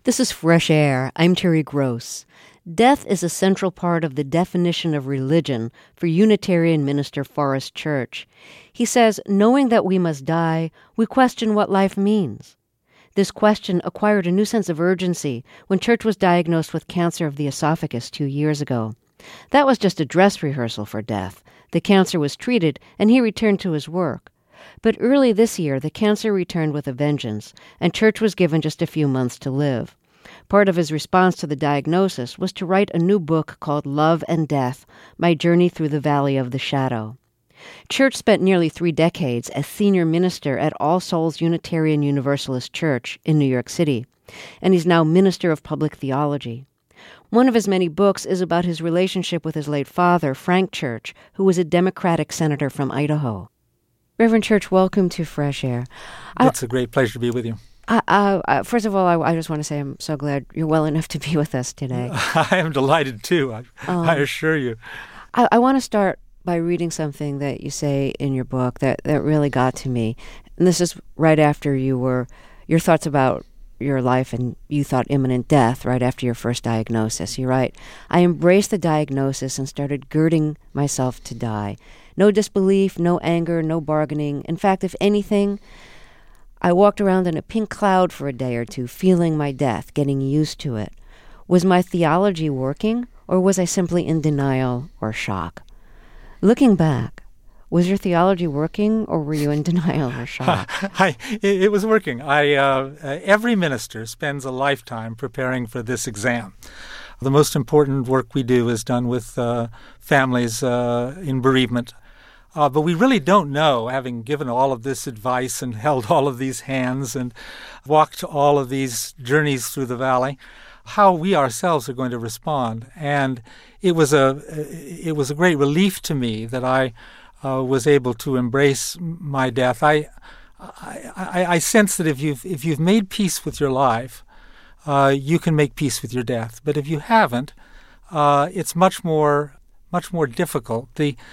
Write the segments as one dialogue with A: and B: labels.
A: This is Fresh Air. I'm Terry Gross. Death is a central part of the definition of religion for Unitarian minister Forrest Church. He says, knowing that we must die, we question what life means. This question acquired a new sense of urgency when Church was diagnosed with cancer of the esophagus 2 years ago. That was just a dress rehearsal for death. The cancer was treated, and he returned to his work. But early this year, the cancer returned with a vengeance, and Church was given just a few months to live. Part of his response to the diagnosis was to write a new book called Love and Death, My Journey Through the Valley of the Shadow. Church spent nearly 3 decades as senior minister at All Souls Unitarian Universalist Church in New York City, and he's now minister of public theology. One of his many books is about his relationship with his late father, Frank Church, who was a Democratic senator from Idaho. Reverend Church, welcome to Fresh Air.
B: It's a great pleasure to be with you.
A: First of all, I just want to say I'm so glad you're well enough to be with us today.
B: I am delighted, too, I assure you.
A: I want to start by reading something that you say in your book that really got to me. And this is right after your thoughts about your life and you thought imminent death right after your first diagnosis. You write, I embraced the diagnosis and started girding myself to die. No disbelief, no anger, no bargaining. In fact, if anything, I walked around in a pink cloud for a day or two, feeling my death, getting used to it. Was my theology working, or was I simply in denial or shock? Looking back, was your theology working, or were you in denial or shock?
B: It was working. Every minister spends a lifetime preparing for this exam. The most important work we do is done with families in bereavement. But we really don't know, having given all of this advice and held all of these hands and walked all of these journeys through the valley, how we ourselves are going to respond. And it was a great relief to me that I was able to embrace my death. I sense that if you've made peace with your life, you can make peace with your death. But if you haven't, it's much more difficult.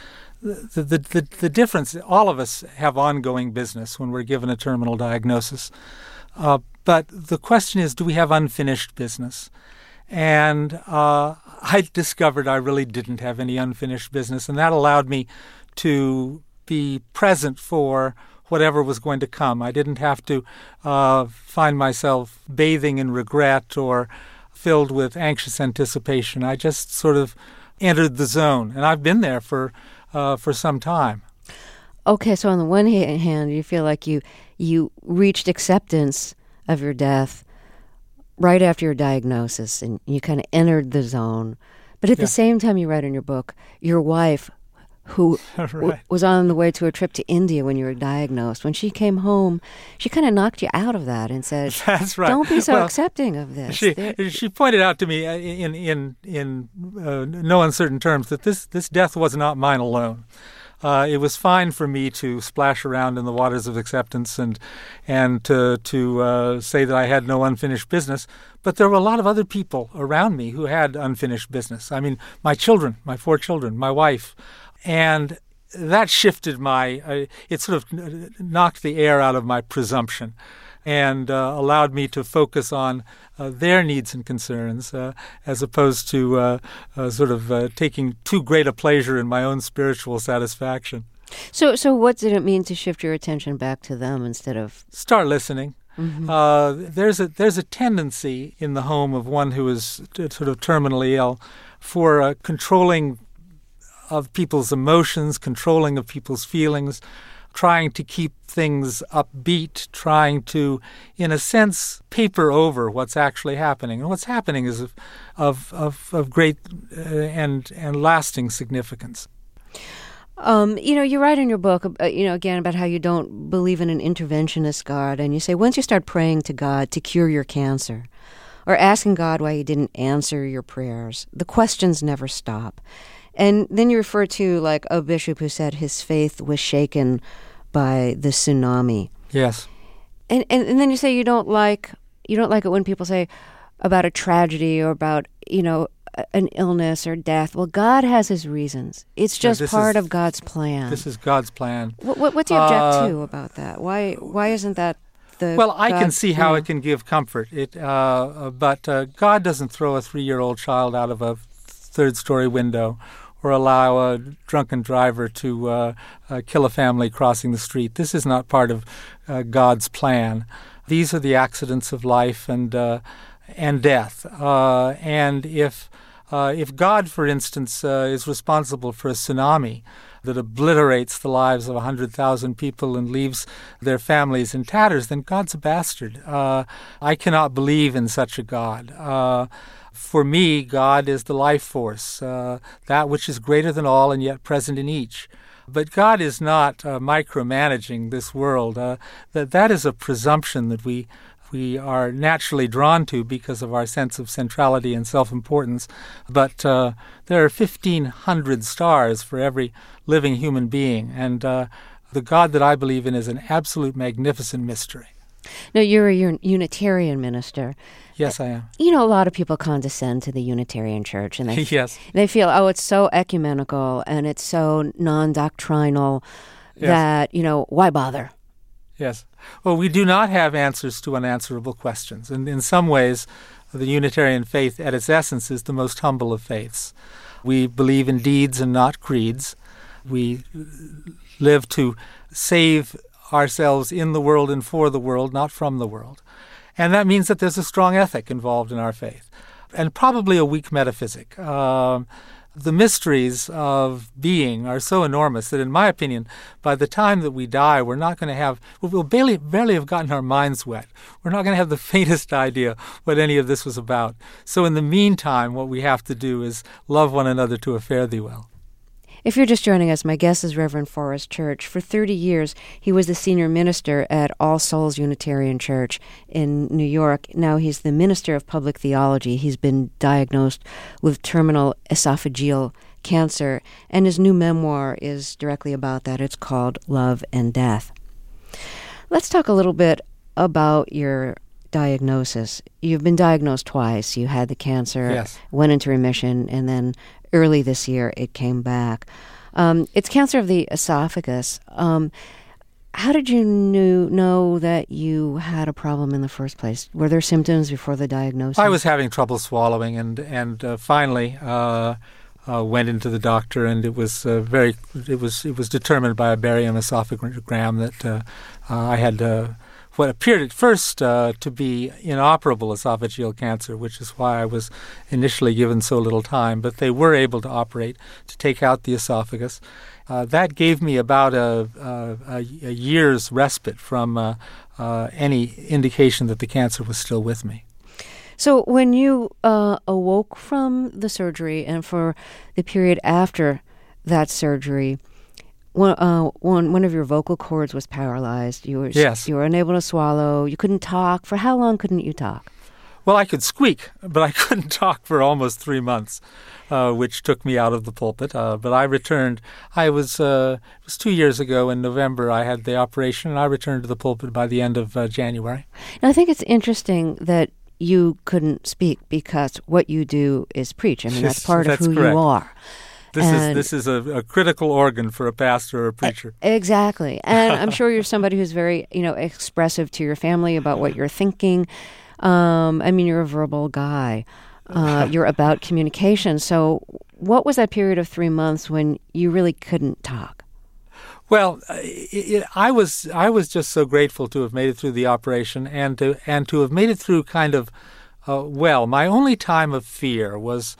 B: The difference, all of us have ongoing business when we're given a terminal diagnosis. But the question is, do we have unfinished business? And I discovered I really didn't have any unfinished business, and that allowed me to be present for whatever was going to come. I didn't have to find myself bathing in regret or filled with anxious anticipation. I just sort of entered the zone, and I've been there for some time.
A: Okay, so on the one hand, you feel like you reached acceptance of your death right after your diagnosis, and you kind of entered the zone. But at the same time, you write in your book, your wife, who was on the way to a trip to India when you were diagnosed, when she came home, she kind of knocked you out of that and said,
B: "That's right.
A: Don't be so accepting of this."
B: She pointed out to me in no uncertain terms that this death was not mine alone. It was fine for me to splash around in the waters of acceptance and to say that I had no unfinished business, but there were a lot of other people around me who had unfinished business. I mean, my children, my 4 children, my wife. And that shifted it sort of knocked the air out of my presumption and allowed me to focus on their needs and concerns as opposed to taking too great a pleasure in my own spiritual satisfaction.
A: So what did it mean to shift your attention back to them instead of...
B: Start listening.
A: Mm-hmm.
B: There's a tendency in the home of one who is sort of terminally ill for controlling of people's emotions, controlling of people's feelings, trying to keep things upbeat, trying to, in a sense, paper over what's actually happening. And what's happening is of great and lasting significance.
A: You write in your book, again, about how you don't believe in an interventionist God, and you say once you start praying to God to cure your cancer, or asking God why He didn't answer your prayers, the questions never stop. And then you refer to like a bishop who said his faith was shaken by the tsunami.
B: Yes.
A: And then you say you don't like it when people say about a tragedy or about, an illness or death. Well, God has His reasons. It's just part of God's plan.
B: This is God's plan.
A: What do you object to about that? Why isn't that the
B: Well, I can
A: God,
B: see how
A: yeah.
B: it can give comfort. But God doesn't throw a 3-year-old child out of a third-story window or allow a drunken driver to kill a family crossing the street. This is not part of God's plan. These are the accidents of life and death. And if God, for instance, is responsible for a tsunami that obliterates the lives of 100,000 people and leaves their families in tatters, then God's a bastard. I cannot believe in such a God. For me, God is the life force, that which is greater than all and yet present in each. But God is not micromanaging this world. That is a presumption that we are naturally drawn to because of our sense of centrality and self-importance. But there are 1,500 stars for every living human being, and the God that I believe in is an absolute magnificent mystery.
A: Now, you're a Unitarian minister.
B: Yes, I am.
A: You know, a lot of people condescend to the Unitarian Church, and
B: Yes.
A: they feel, oh, it's so ecumenical and it's so non-doctrinal that, why bother?
B: Yes. Well, we do not have answers to unanswerable questions. And in some ways, the Unitarian faith at its essence is the most humble of faiths. We believe in deeds and not creeds. We live to save ourselves in the world and for the world, not from the world. And that means that there's a strong ethic involved in our faith, and probably a weak metaphysic. The mysteries of being are so enormous that, in my opinion, by the time that we die, we're not going to have, we'll barely have gotten our minds wet. We're not going to have the faintest idea what any of this was about. So in the meantime, what we have to do is love one another to a fare thee well.
A: If you're just joining us, my guest is Reverend Forrest Church. For 30 years, he was the senior minister at All Souls Unitarian Church in New York. Now he's the minister of public theology. He's been diagnosed with terminal esophageal cancer, and his new memoir is directly about that. It's called Love and Death. Let's talk a little bit about your diagnosis. You've been diagnosed twice. You had the cancer,
B: Yes.
A: went into remission, and then early this year it came back. It's cancer of the esophagus. How did you know that you had a problem in the first place? Were there symptoms before the diagnosis?
B: I was having trouble swallowing, and finally went into the doctor, and it was determined by a barium esophagogram that I had what appeared at first to be inoperable esophageal cancer, which is why I was initially given so little time. But they were able to operate to take out the esophagus. That gave me about a year's respite from any indication that the cancer was still with me.
A: So when you awoke from the surgery and for the period after that surgery, one of your vocal cords was paralyzed.
B: Yes.
A: You were unable to swallow. You couldn't talk. For how long couldn't you talk?
B: Well, I could squeak, but I couldn't talk for almost 3 months, which took me out of the pulpit. But I returned. It was 2 years ago in November I had the operation, and I returned to the pulpit by the end of January.
A: And I think it's interesting that you couldn't speak because what you do is preach. I mean, that's part of who
B: correct.
A: you are.
B: This is a critical organ for a pastor or a preacher.
A: Exactly. And I'm sure you're somebody who's very, expressive to your family about what you're thinking. You're a verbal guy. You're about communication. So what was that period of 3 months when you really couldn't talk?
B: Well, I was just so grateful to have made it through the operation and to have made it through kind of well. My only time of fear was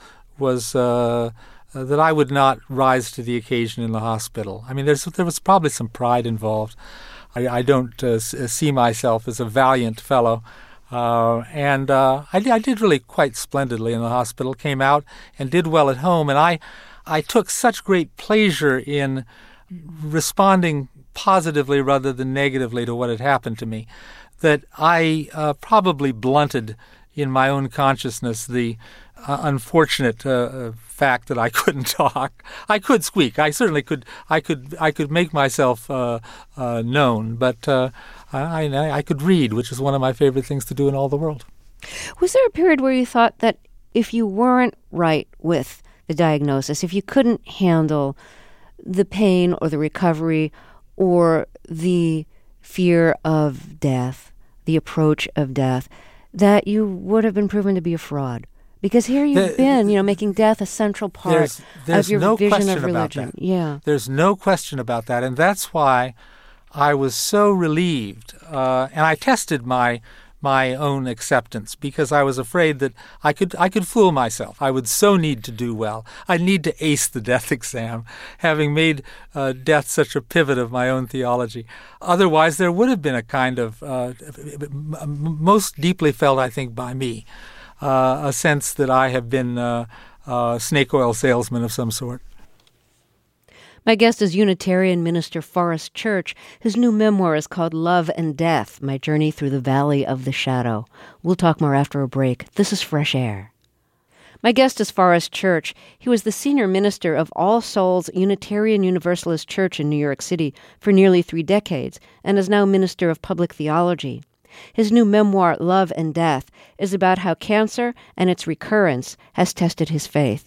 B: that I would not rise to the occasion in the hospital. I mean, there was probably some pride involved. I don't see myself as a valiant fellow. And I did really quite splendidly in the hospital, came out and did well at home. And I took such great pleasure in responding positively rather than negatively to what had happened to me that I probably blunted in my own consciousness the unfortunate fact that I couldn't talk. I could squeak. I certainly could. I could make myself known, but I could read, which is one of my favorite things to do in all the world.
A: Was there a period where you thought that if you weren't right with the diagnosis, if you couldn't handle the pain or the recovery or the fear of death, the approach of death, that you would have been proven to be a fraud. Because here you've been, making death a central part of your
B: no
A: vision
B: question
A: of religion.
B: about that.
A: Yeah.
B: There's no question about that. And that's why I was so relieved. And I tested my own acceptance because I was afraid that I could fool myself. I would so need to do well. I need to ace the death exam, having made death such a pivot of my own theology. Otherwise, there would have been a kind of, most deeply felt, I think, by me, a sense that I have been a snake oil salesman of some sort.
A: My guest is Unitarian minister Forrest Church. His new memoir is called Love and Death, My Journey Through the Valley of the Shadow. We'll talk more after a break. This is Fresh Air. My guest is Forrest Church. He was the senior minister of All Souls Unitarian Universalist Church in New York City for nearly 3 decades and is now minister of public theology. His new memoir, Love and Death, is about how cancer and its recurrence has tested his faith.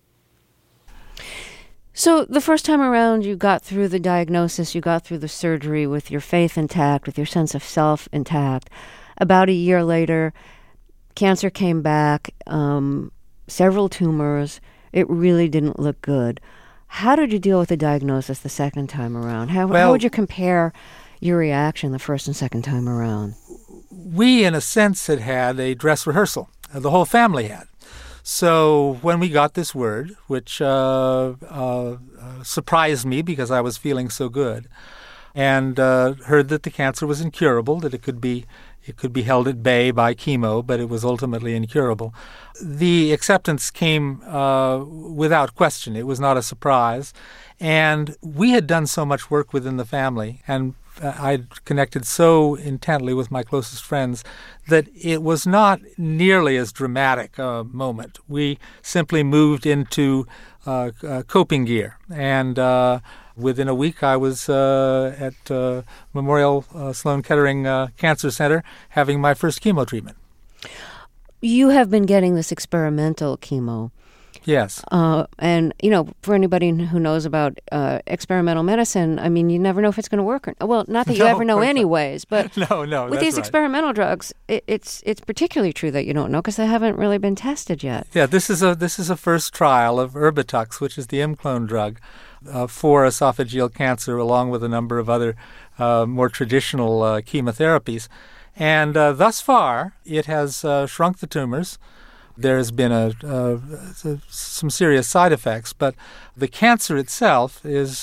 A: So the first time around, you got through the diagnosis, you got through the surgery with your faith intact, with your sense of self intact. About a year later, cancer came back, several tumors. It really didn't look good. How did you deal with the diagnosis the second time around? How would you compare your reaction the first and second time around?
B: We, in a sense, had a dress rehearsal. The whole family had. So when we got this word, which surprised me because I was feeling so good, and heard that the cancer was incurable, that it could be held at bay by chemo, but it was ultimately incurable, the acceptance came without question. It was not a surprise. And we had done so much work within the family, and I'd connected so intently with my closest friends that it was not nearly as dramatic a moment. We simply moved into coping gear. And within a week, I was at Memorial Sloan Kettering Cancer Center having my first chemo treatment.
A: You have been getting this experimental chemo.
B: Yes.
A: And, for anybody who knows about experimental medicine, I mean, you never know if it's going to work. Well, not that you ever know anyways, but
B: no,
A: with these experimental drugs, it's particularly true that you don't know because they haven't really been tested yet.
B: Yeah, this is a first trial of Erbitux, which is the ImClone drug, for esophageal cancer, along with a number of other more traditional chemotherapies. And thus far, it has shrunk the tumors. There's been some serious side effects, but the cancer itself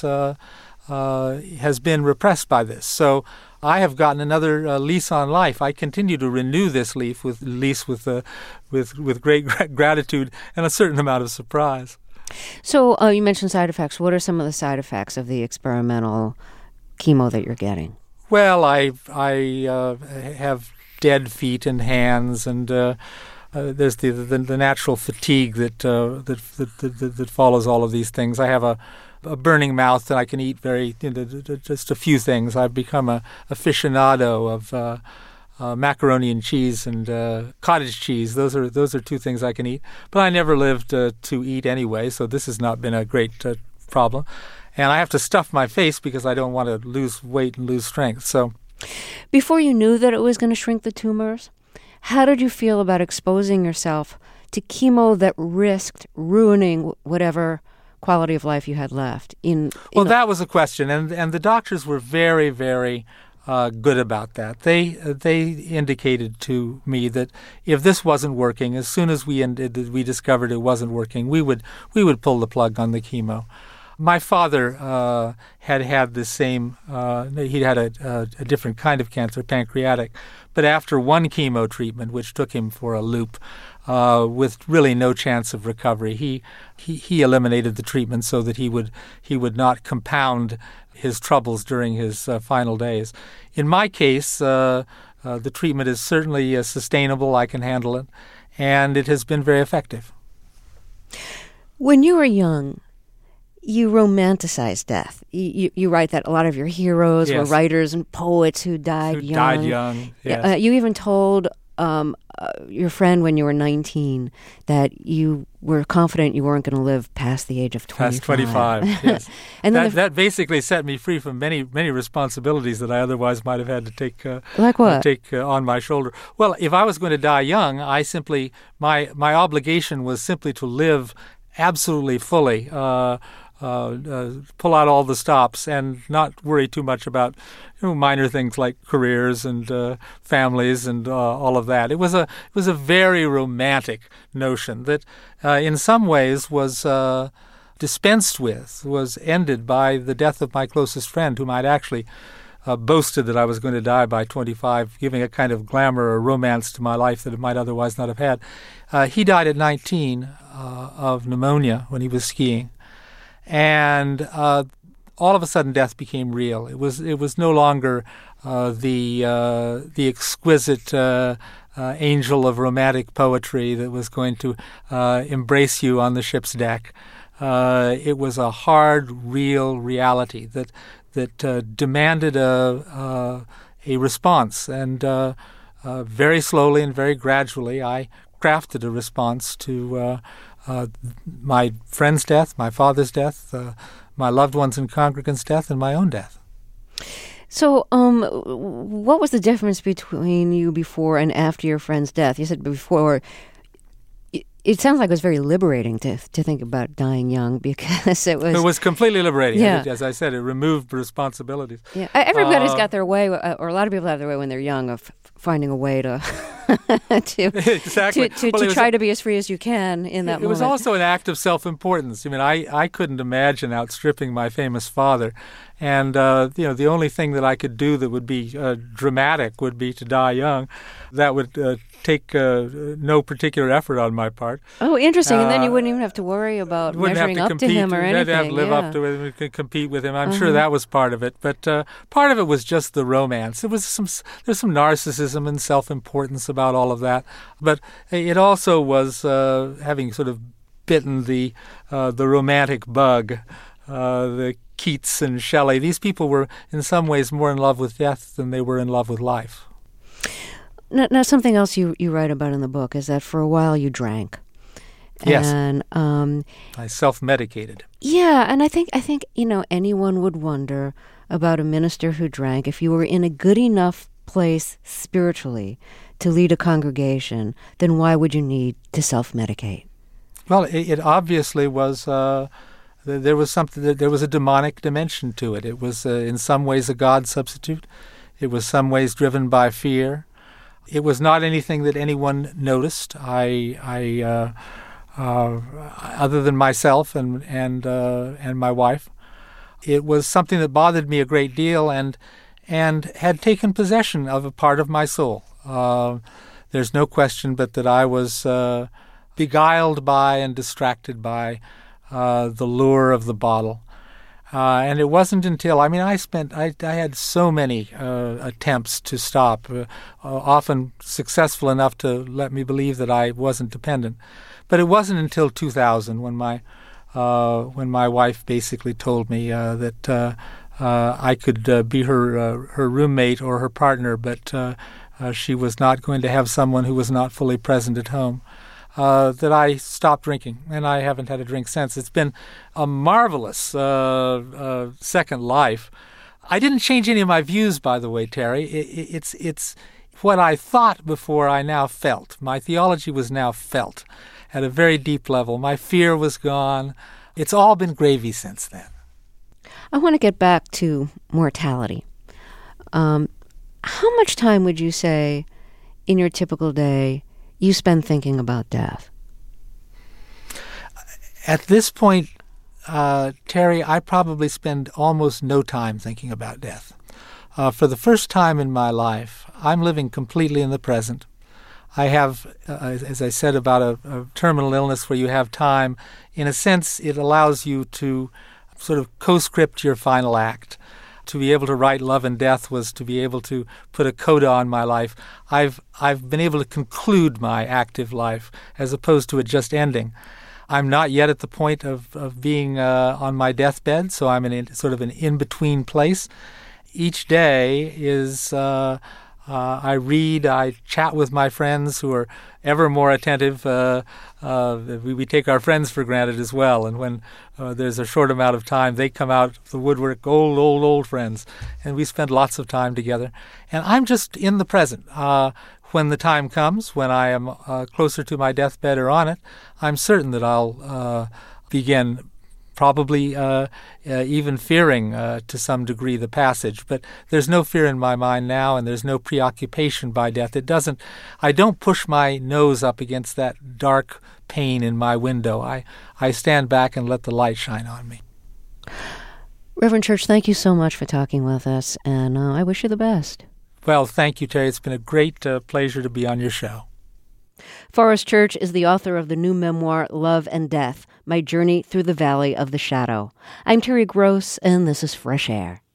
B: has been repressed by this. So I have gotten another lease on life. I continue to renew this lease with great gratitude and a certain amount of surprise.
A: So you mentioned side effects. What are some of the side effects of the experimental chemo that you're getting?
B: Well, I have dead feet and hands, and there's the natural fatigue that follows all of these things. I have a burning mouth, and I can eat just a few things. I've become a aficionado of macaroni and cheese and cottage cheese. Those are 2 things I can eat. But I never lived to eat anyway, so this has not been a great problem. And I have to stuff my face because I don't want to lose weight and lose strength. So,
A: before you knew that it was going to shrink the tumors, how did you feel about exposing yourself to chemo that risked ruining whatever quality of life you had left? Well,
B: that was a question, and the doctors were very, very good about that. They indicated to me that if this wasn't working, as soon as we discovered it wasn't working, we would pull the plug on the chemo. My father had the same, he had a different kind of cancer, pancreatic, but after one chemo treatment, which took him for a loop, with really no chance of recovery, he eliminated the treatment so that he would not compound his troubles during his final days. In my case, the treatment is certainly sustainable. I can handle it, and it has been very effective.
A: When you were young, you romanticize death. You write that a lot of your heroes were writers and poets who died young.
B: Yes.
A: You even told your friend when you were 19, that you were confident you weren't going to live past the age of 25.
B: Past 25, yes.
A: And then
B: that basically set me free from many responsibilities that I otherwise might have had to take
A: like what?
B: On my shoulder. Well, if I was going to die young, my obligation was simply to live absolutely fully, pull out all the stops and not worry too much about minor things like careers and families and all of that. It was a very romantic notion that in some ways was dispensed with, was ended by the death of my closest friend, whom I'd actually boasted that I was going to die by 25, giving a kind of glamour or romance to my life that it might otherwise not have had. He died at 19 of pneumonia when he was skiing. And all of a sudden, death became real. It was no longer the exquisite angel of romantic poetry that was going to embrace you on the ship's deck. It was a hard, real reality that demanded a response. And very slowly and very gradually, I crafted a response to my friend's death, my father's death, my loved ones and congregants' death, and my own death.
A: So, what was the difference between you before and after your friend's death? You said before. It sounds like it was very liberating to think about dying young, because it was
B: completely liberating.
A: Yeah.
B: As I said, it removed responsibilities.
A: Yeah, everybody's got their way, or a lot of people have their way when they're young of finding a way to
B: exactly.
A: to try to be as free as you can in that moment.
B: It was also an act of self-importance. I mean, I couldn't imagine outstripping my famous father, and the only thing that I could do that would be dramatic would be to die young. That would take no particular effort on my part.
A: Oh, interesting. And then you wouldn't even have to worry about measuring up to him or anything.
B: You'd have to live up to him, compete with him. I'm sure that was part of it. But part of it was just the romance. There's some narcissism and self-importance about all of that. But it also was having sort of bitten the romantic bug, the Keats and Shelley. These people were in some ways more in love with death than they were in love with life.
A: Now, something else you write about in the book is that for a while you drank.
B: Yes.
A: And
B: I self-medicated.
A: Yeah, and I think anyone would wonder about a minister who drank. If you were in a good enough place spiritually to lead a congregation, then why would you need to self-medicate?
B: Well, it obviously was. There was something. There was a demonic dimension to it. It was in some ways a God substitute. It was some ways driven by fear. It was not anything that anyone noticed. I other than myself and my wife, it was something that bothered me a great deal and had taken possession of a part of my soul. There's no question but that I was beguiled by and distracted by the lure of the bottle. And it wasn't until, I had so many attempts to stop, often successful enough to let me believe that I wasn't dependent. But it wasn't until 2000 when my wife basically told me that I could be her roommate or her partner, but she was not going to have someone who was not fully present at home. That I stopped drinking, and I haven't had a drink since. It's been a marvelous second life. I didn't change any of my views, by the way, Terry. It's what I thought before I now felt. My theology was now felt at a very deep level. My fear was gone. It's all been gravy since then.
A: I want to get back to mortality. How much time would you say in your typical day you spend thinking about death?
B: At this point, Terry, I probably spend almost no time thinking about death. For the first time in my life, I'm living completely in the present. I have, as I said about a terminal illness where you have time, in a sense it allows you to sort of co-script your final act. To be able to write Love and Death was to be able to put a coda on my life. I've been able to conclude my active life as opposed to it just ending. I'm not yet at the point of being on my deathbed, so I'm in sort of an in-between place. Each day is I read, I chat with my friends who are ever more attentive. We take our friends for granted as well. And when there's a short amount of time, they come out of the woodwork, old friends. And we spend lots of time together. And I'm just in the present. When the time comes, when I am closer to my deathbed or on it, I'm certain that I'll begin probably even fearing to some degree the passage. But there's no fear in my mind now, and there's no preoccupation by death. I don't push my nose up against that dark pane in my window. I stand back and let the light shine on me.
A: Reverend Church, thank you so much for talking with us, and I wish you the best.
B: Well, thank you, Terry. It's been a great pleasure to be on your show.
A: Forrest Church is the author of the new memoir, Love and Death, My Journey Through the Valley of the Shadow. I'm Terry Gross, and this is Fresh Air.